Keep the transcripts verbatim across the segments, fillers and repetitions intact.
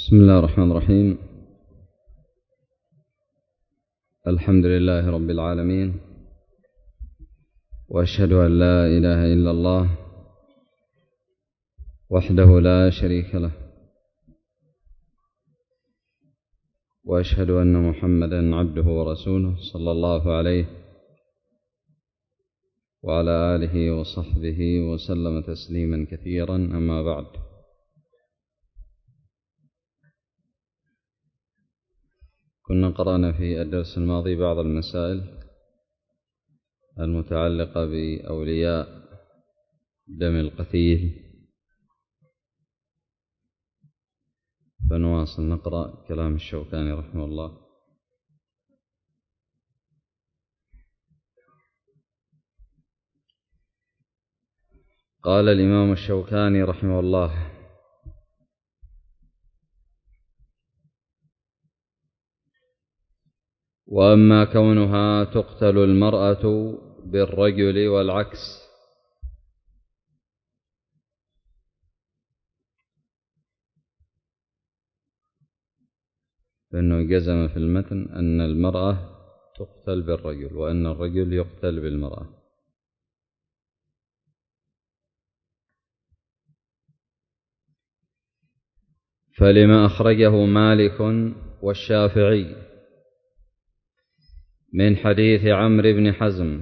بسم الله الرحمن الرحيم. الحمد لله رب العالمين، وأشهد أن لا إله إلا الله وحده لا شريك له، وأشهد أن محمدا عبده ورسوله صلى الله عليه وعلى آله وصحبه وسلم تسليما كثيرا. أما بعد، كنا قرأنا في الدرس الماضي بعض المسائل المتعلقة بأولياء دم القتيل، فنواصل نقرأ كلام الشوكاني رحمه الله. قال الإمام الشوكاني رحمه الله: وأما كونها تقتل المرأة بالرجل والعكس، فإنه جزم في المتن أن المرأة تقتل بالرجل وأن الرجل يقتل بالمرأة. فلما أخرجه مالك والشافعي من حديث عمرو بن حزم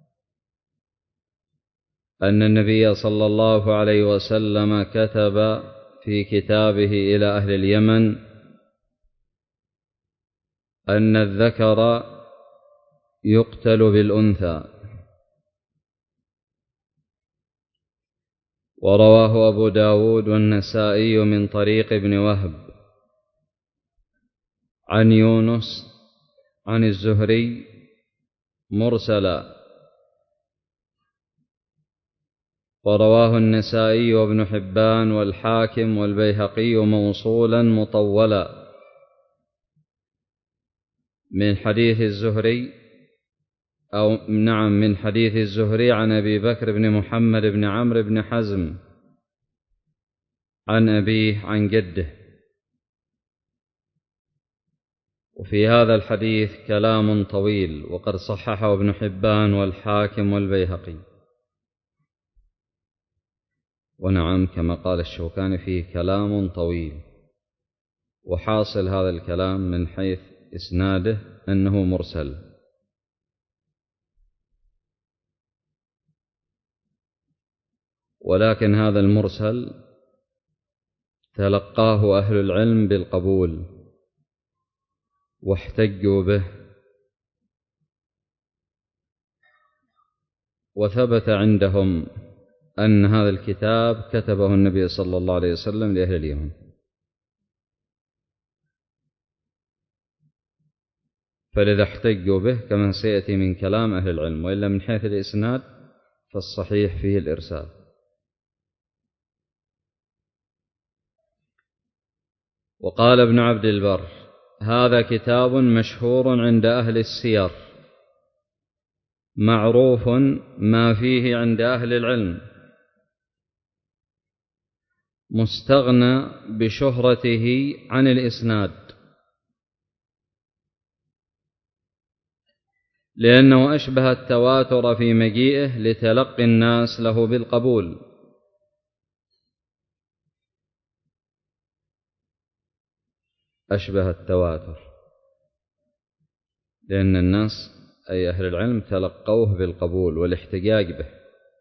أن النبي صلى الله عليه وسلم كتب في كتابه إلى أهل اليمن أن الذكر يقتل بالأنثى. ورواه أبو داود والنسائي من طريق ابن وهب عن يونس عن الزهري مرسلا، ورواه النسائي وابن حبان والحاكم والبيهقي موصولا مطولا من حديث الزهري أو نعم من حديث الزهري عن أبي بكر بن محمد بن عمرو بن حزم عن أبيه عن جده. وفي هذا الحديث كلام طويل، وقد صححه ابن حبان والحاكم والبيهقي. ونعم كما قال الشوكاني فيه كلام طويل، وحاصل هذا الكلام من حيث إسناده أنه مرسل. ولكن هذا المرسل تلقاه أهل العلم بالقبول واحتجوا به، وثبت عندهم أن هذا الكتاب كتبه النبي صلى الله عليه وسلم لأهل اليمن، فلذا احتجوا به كما سيأتي من كلام أهل العلم. وإلا من حيث الإسناد فالصحيح فيه الإرسال. وقال ابن عبد البر: هذا كتاب مشهور عند أهل السير، معروف ما فيه عند أهل العلم، مستغنى بشهرته عن الإسناد، لأنه أشبه التواتر في مجيئه لتلقي الناس له بالقبول. أشبه التواتر لأن الناس أي أهل العلم تلقوه بالقبول والاحتجاج به.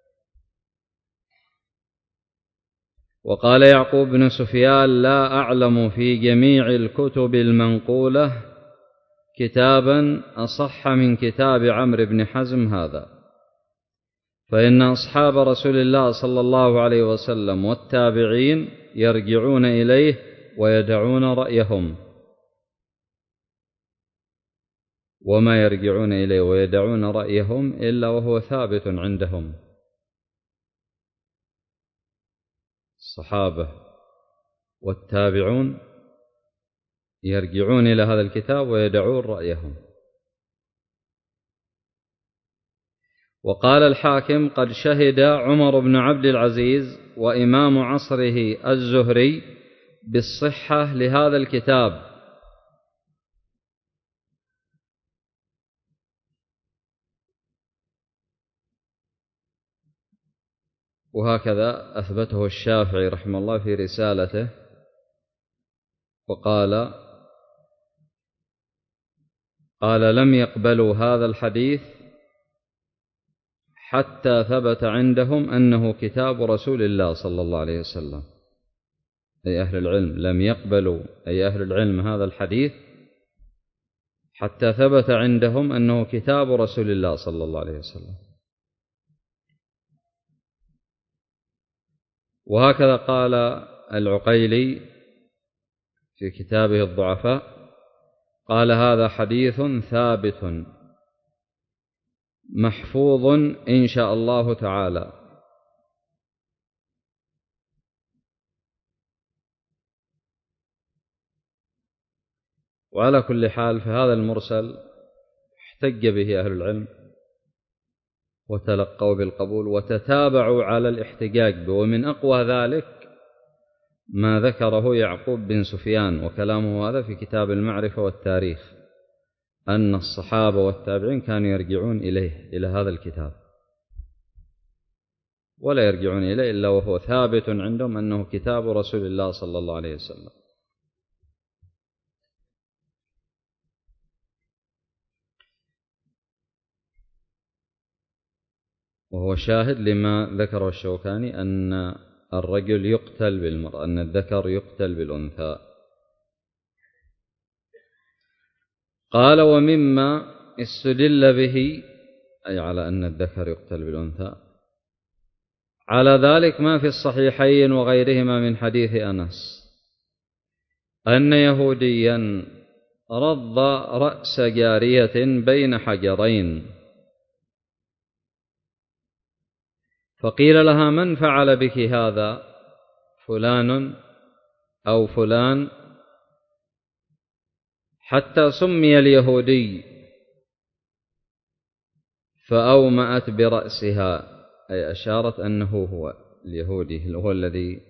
وقال يعقوب بن سفيان: لا أعلم في جميع الكتب المنقولة كتابا أصح من كتاب عمرو بن حزم هذا، فإن أصحاب رسول الله صلى الله عليه وسلم والتابعين يرجعون إليه ويدعون رأيهم، وما يرجعون إليه ويدعون رأيهم إلا وهو ثابت عندهم. الصحابة والتابعون يرجعون إلى هذا الكتاب ويدعون رأيهم. وقال الحاكم: قد شهد عمر بن عبد العزيز وإمام عصره الزهري بالصحة لهذا الكتاب. وهكذا أثبته الشافعي رحمه الله في رسالته، وقال قال لم يقبلوا هذا الحديث حتى ثبت عندهم أنه كتاب رسول الله صلى الله عليه وسلم. أي أهل العلم لم يقبلوا أي أهل العلم هذا الحديث حتى ثبت عندهم أنه كتاب رسول الله صلى الله عليه وسلم. وهكذا قال العقيلي في كتابه الضعفاء، قال هذا حديث ثابت محفوظ إن شاء الله تعالى. وعلى كل حال فهذا المرسل احتج به أهل العلم وتلقوا بالقبول وتتابعوا على الاحتجاج به. ومن أقوى ذلك ما ذكره يعقوب بن سفيان، وكلامه هذا في كتاب المعرفة والتاريخ، أن الصحابة والتابعين كانوا يرجعون إليه إلى هذا الكتاب، ولا يرجعون إليه إلا وهو ثابت عندهم أنه كتاب رسول الله صلى الله عليه وسلم. وهو شاهد لما ذكره الشوكاني أن الرجل يقتل بالمرأة، أن الذكر يقتل بالأنثى. قال ومما استدل به، أي على أن الذكر يقتل بالأنثى، على ذلك ما في الصحيحين وغيرهما من حديث أنس أن يهوديا رض رأس جارية بين حجرين، فقيل لها من فعل بك هذا؟ فلان أو فلان، حتى سمي اليهودي، فأومأت برأسها، أي أشارت أنه هو اليهودي هو الذي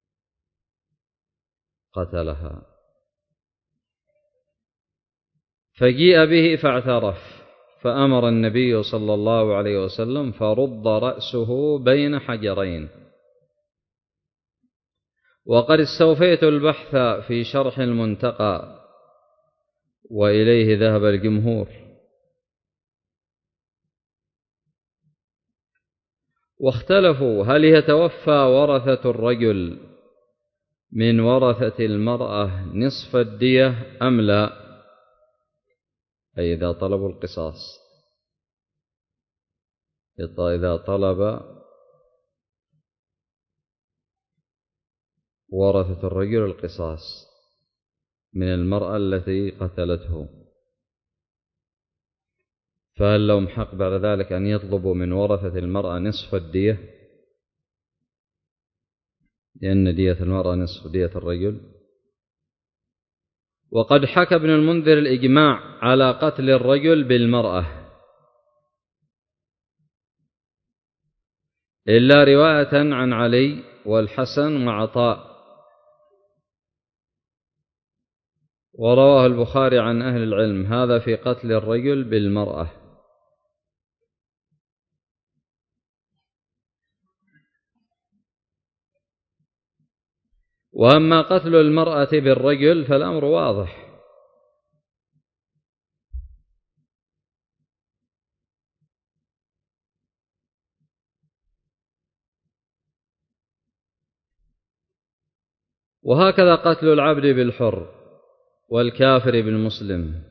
قتلها. فجيء به فاعترف، فأمر النبي صلى الله عليه وسلم فرد رأسه بين حجرين. وقد استوفيت البحث في شرح المنتقى وإليه ذهب الجمهور، واختلفوا هل يتوفى ورثة الرجل من ورثة المرأة نصف الدية أم لا، أي إذا طلبوا القصاص، إذا طلب ورثة الرجل القصاص من المرأة التي قتلته، فهل لهم حق بعد ذلك أن يطلبوا من ورثة المرأة نصف الدية، لأن دية المرأة نصف دية الرجل؟ وقد حكى ابن المنذر الإجماع على قتل الرجل بالمرأة، إلا رواية عن علي والحسن وعطاء، ورواه البخاري عن أهل العلم هذا في قتل الرجل بالمرأة. وأما قتل المرأة بالرجل فالأمر واضح، وهكذا قتل العبد بالحر والكافر بالمسلم،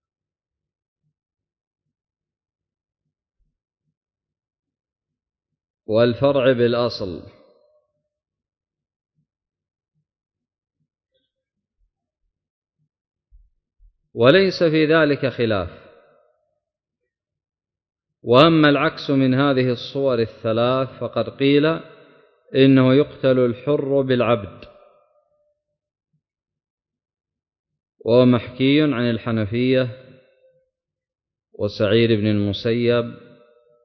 والفرع بالأصل، وليس في ذلك خلاف. وأما العكس من هذه الصور الثلاث فقد قيل إنه يقتل الحر بالعبد، وهو محكي عن الحنفية وسعيد بن المسيب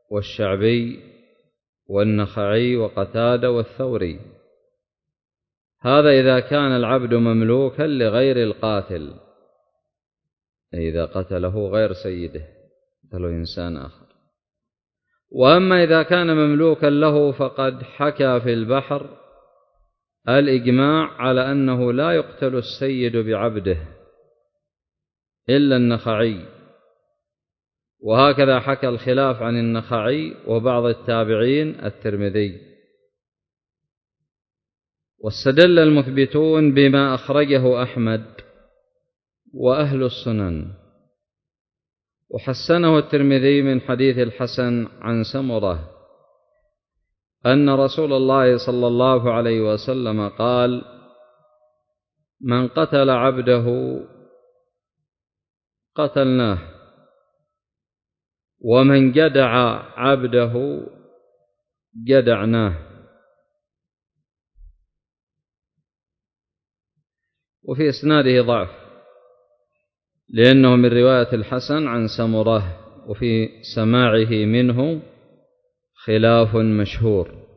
والشعبي والنخعي وقتادة والثوري. هذا إذا كان العبد مملوكا لغير القاتل، إذا قتله غير سيده، قتله إنسان آخر. وأما إذا كان مملوكا له فقد حكى في البحر الإجماع على أنه لا يقتل السيد بعبده إلا النخعي، وهكذا حكى الخلاف عن النخعي وبعض التابعين الترمذي. واستدل المثبتون بما أخرجه أحمد وأهل السنن، وحسنه الترمذي من حديث الحسن عن سمرة أن رسول الله صلى الله عليه وسلم قال: من قتل عبده قتلناه، ومن جدع عبده جدعناه. وفي إسناده ضعف لأنه من رواية الحسن عن سمرة، وفي سماعه منه خلاف مشهور.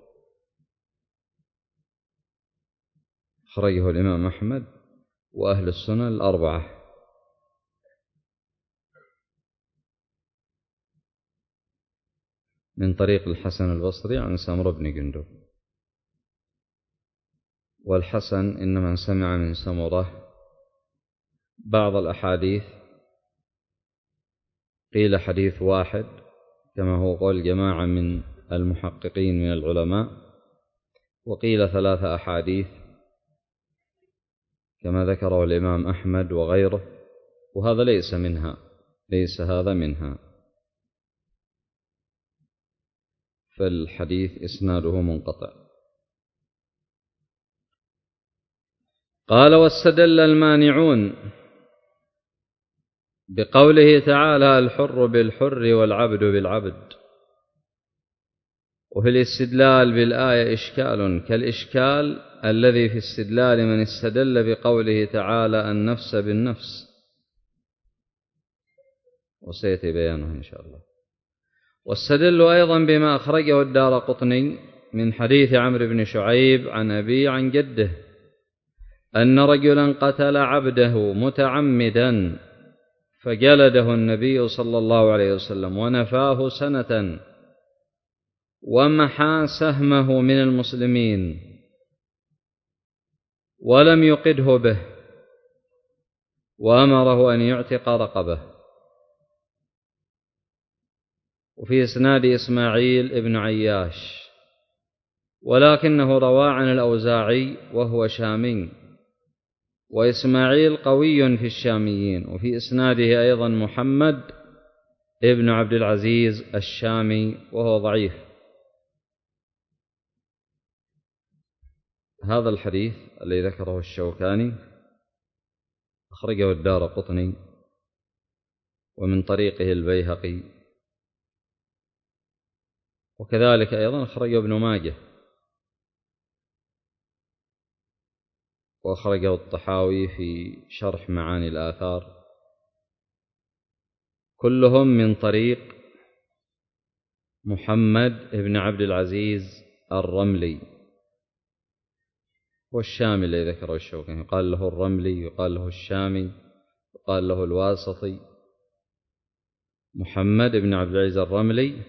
أخرجه الإمام أحمد وأهل السنن الأربعة. من طريق الحسن البصري عن سمرة بن جندب. والحسن إنما سمع من سمرة بعض الأحاديث، قيل حديث واحد كما هو قول جماعة من المحققين من العلماء، وقيل ثلاثة أحاديث كما ذكره الإمام أحمد وغيره، وهذا ليس منها، ليس هذا منها، فالحديث إسناده منقطع. قال: واستدل المانعون بقوله تعالى: الحر بالحر والعبد بالعبد. وفي الاستدلال بالآية إشكال كالإشكال الذي في استدلال من استدل بقوله تعالى: النفس بالنفس، وسيأتي بيانه إن شاء الله. واستدلوا أيضا بما أخرجه الدارقطني من حديث عمرو بن شعيب عن أبيه عن جده أن رجلا قتل عبده متعمدا فجلده النبي صلى الله عليه وسلم ونفاه سنة، ومحى سهمه من المسلمين ولم يقده به، وأمره أن يعتق رقبه. وفي إسناد إسماعيل ابن عياش، ولكنه روى عن الأوزاعي وهو شامي، وإسماعيل قوي في الشاميين. وفي إسناده أيضا محمد ابن عبد العزيز الشامي وهو ضعيف. هذا الحديث الذي ذكره الشوكاني أخرجه الدارقطني ومن طريقه البيهقي، وكذلك أيضا أخرجه ابن ماجه، وأخرجه الطحاوي في شرح معاني الآثار، كلهم من طريق محمد ابن عبد العزيز الرملي، والشامي الذي ذكره الشوكاني يقال له الرملي، يقال له الشامي، يقال له الواسطي. محمد ابن عبد العزيز الرملي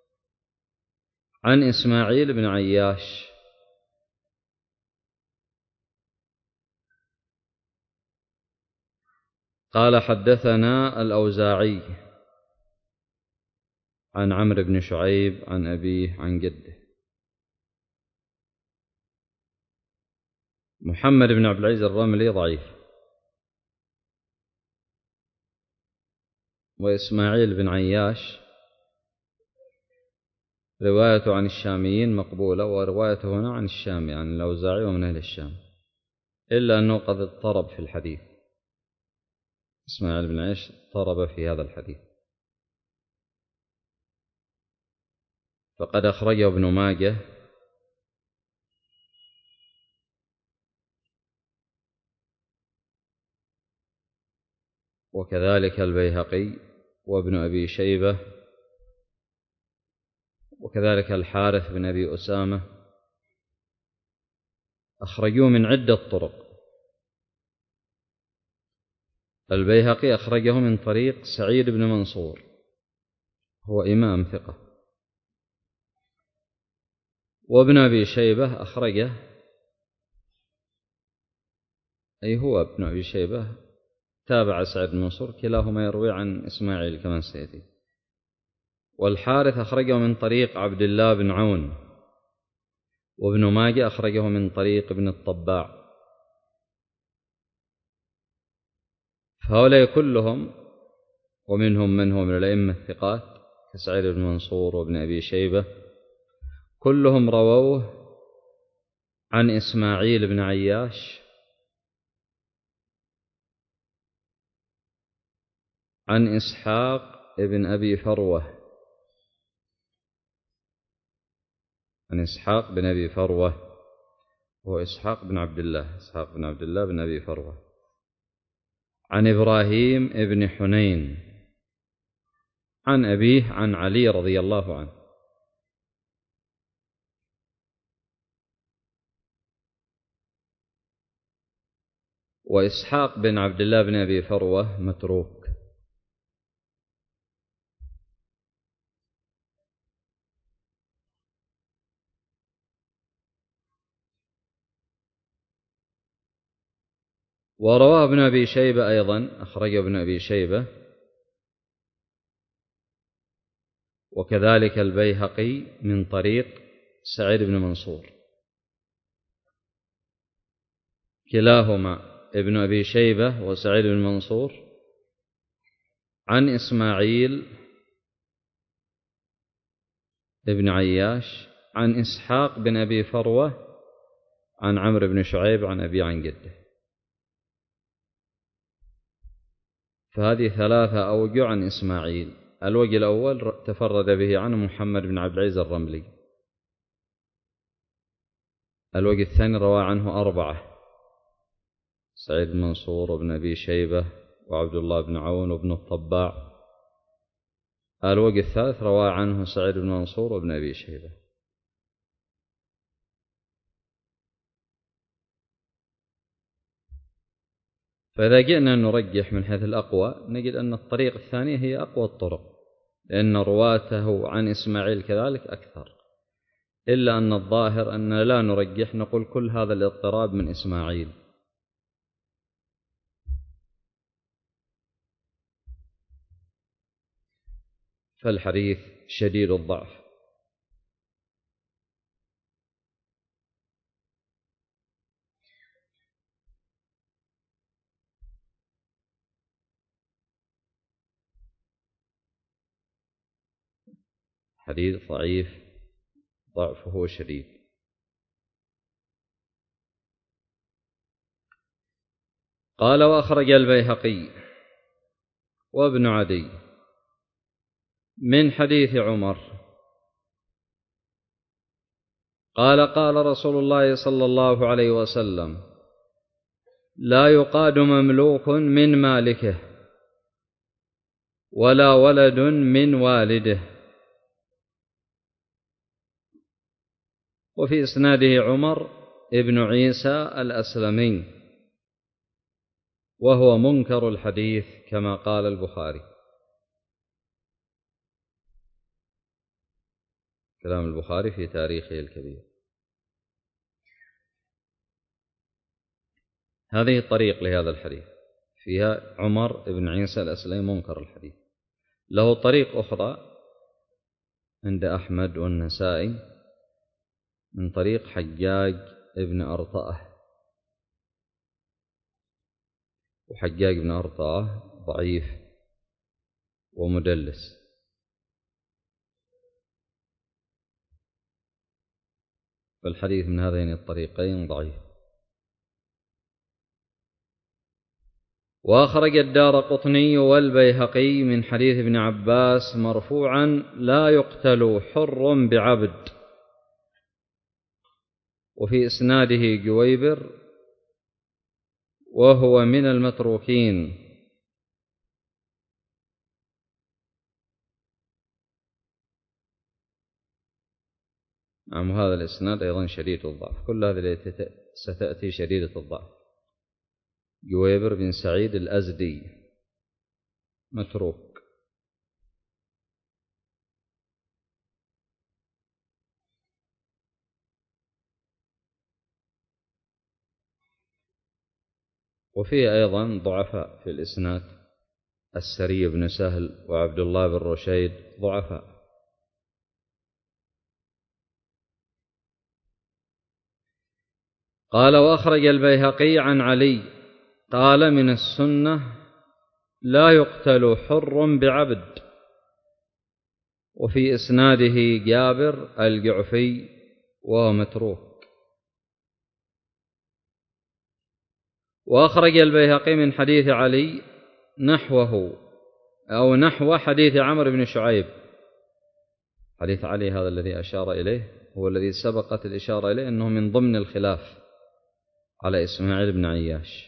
عن إسماعيل بن عياش قال: حدثنا الأوزاعي عن عمرو بن شعيب عن أبيه عن جده. محمد بن عبد العزيز الرملي ضعيف، وإسماعيل بن عياش روايته عن الشاميين مقبولة، وروايته هنا عن الشامي عن الأوزاعي ومن أهل الشام، إلا أنه قد اضطرب في الحديث. إسماعيل بن عياش اضطرب في هذا الحديث، فقد أخرجه ابن ماجه وكذلك البيهقي وابن أبي شيبة، وكذلك الحارث بن أبي أسامة أخرجوه من عدة طرق. البيهقي أخرجه من طريق سعيد بن منصور، هو إمام ثقة. وابن أبي شيبة أخرجه، أي هو ابن أبي شيبة تابع سعيد بن منصور، كلاهما يروي عن إسماعيل كما سيأتي. والحارث أخرجه من طريق عبد الله بن عون. وابن ماجه أخرجه من طريق ابن الطباع. فهؤلاء كلهم، ومنهم من هو من الأئمة الثقات كسعيد بن منصور وابن أبي شيبة، كلهم رووه عن إسماعيل بن عياش عن إسحاق بن أبي فروة عن إسحاق بن أبي فروة هو إسحاق بن عبد الله إسحاق بن عبد الله بن أبي فروة عن إبراهيم بن حنين عن أبيه عن علي رضي الله عنه. وإسحاق بن عبد الله بن أبي فروة متروك. ورواه ابن أبي شيبة أيضا، أخرج ابن أبي شيبة، وكذلك البيهقي من طريق سعيد بن منصور، كلاهما ابن أبي شيبة وسعيد بن منصور عن إسماعيل ابن عياش عن إسحاق بن أبي فروة عن عمرو بن شعيب عن أبي عن جده. فهذه ثلاثة أوجه عن إسماعيل. الوجه الأول تفرد به عن محمد بن عبد العزيز الرملي. الوجه الثاني روى عنه أربعة: سعيد بن منصور وابن أبي شيبة وعبد الله بن عون وابن الطباع. الوجه الثالث روى عنه سعيد بن منصور وابن أبي شيبة. فإذا جئنا نرجح من حيث الأقوى نجد أن الطريق الثانية هي أقوى الطرق، لأن رواته عن إسماعيل كذلك أكثر، إلا أن الظاهر أن لا نرجح، نقول كل هذا الاضطراب من إسماعيل. فالحديث شديد الضعف. حديث ضعيف ضعفه شديد. قال: وأخرج البيهقي وابن عدي من حديث عمر قال: قال رسول الله صلى الله عليه وسلم: لا يقاد مملوك من مالكه ولا ولد من والده. وفي إسناده عمر ابن عيسى الأسلمي، وهو منكر الحديث كما قال البخاري. كلام البخاري في تاريخه الكبير. هذه الطريق لهذا الحديث، فيها عمر ابن عيسى الأسلمي منكر الحديث. له طريق أخرى عند أحمد والنسائي من طريق حجاج ابن أرطأة، وحجاج ابن أرطأة ضعيف ومدلس. فالحديث من هذين الطريقين ضعيف. وأخرج الدارقطني والبيهقي من حديث ابن عباس مرفوعا: لا يقتل حر بعبد. وفي إسناده جويبر وهو من المتروكين. نعم، هذا الإسناد أيضا شديد الضعف. كل هذه ستأتي شديدة الضعف. جويبر بن سعيد الأزدي متروك. وفيه أيضا ضعفاء في الإسناد، السري بن سهل وعبد الله بن رشيد ضعفاء. قال وأخرج البيهقي عن علي قال من السنة لا يقتل حر بعبد، وفي إسناده جابر الجعفي وهو متروك. وأخرج البيهقي من حديث علي نحوه أو نحو حديث عمرو بن شعيب. حديث علي هذا الذي أشار إليه هو الذي سبقت الإشارة إليه أنه من ضمن الخلاف على إسماعيل بن عياش.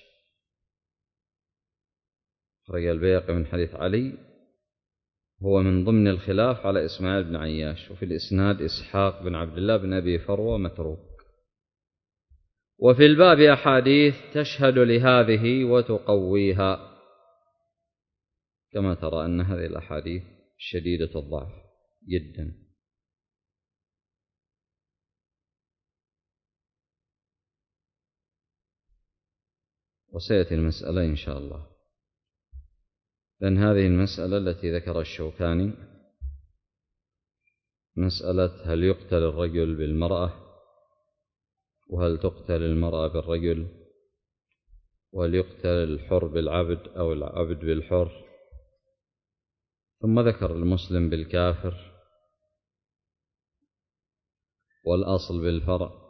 أخرج البيهقي من حديث علي هو من ضمن الخلاف على إسماعيل بن عياش، وفي الإسناد إسحاق بن عبد الله بن أبي فروة متروك. وفي الباب أحاديث تشهد لهذه وتقويها، كما ترى أن هذه الأحاديث شديدة الضعف جدا. وسيأتي المسألة إن شاء الله، لأن هذه المسألة التي ذكر الشوكاني مسألة هل يقتل الرجل بالمرأة، وهل تقتل المرأة بالرجل، وهل يقتل الحر بالعبد أو العبد بالحر، ثم ذكر المسلم بالكافر والأصل بالفرع.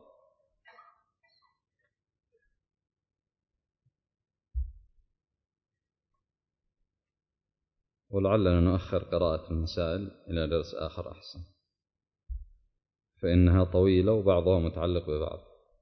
ولعلنا نؤخر قراءة المسائل إلى درس آخر أحسن، فإنها طويلة وبعضها متعلق ببعض.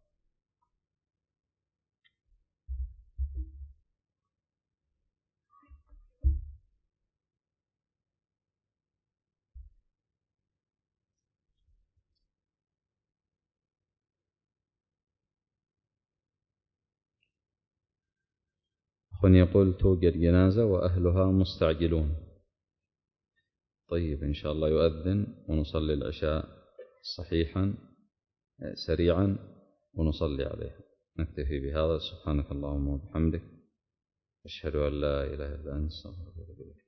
أخ يقول توجد جنازة وأهلها مستعجلون. طيب إن شاء الله يؤذن ونصلي العشاء صحيحا سريعا ونصلي عليه. نكتفي بهذا. سبحانك اللهم وبحمدك، أشهد أن لا إله إلا أنت، أستغفرك.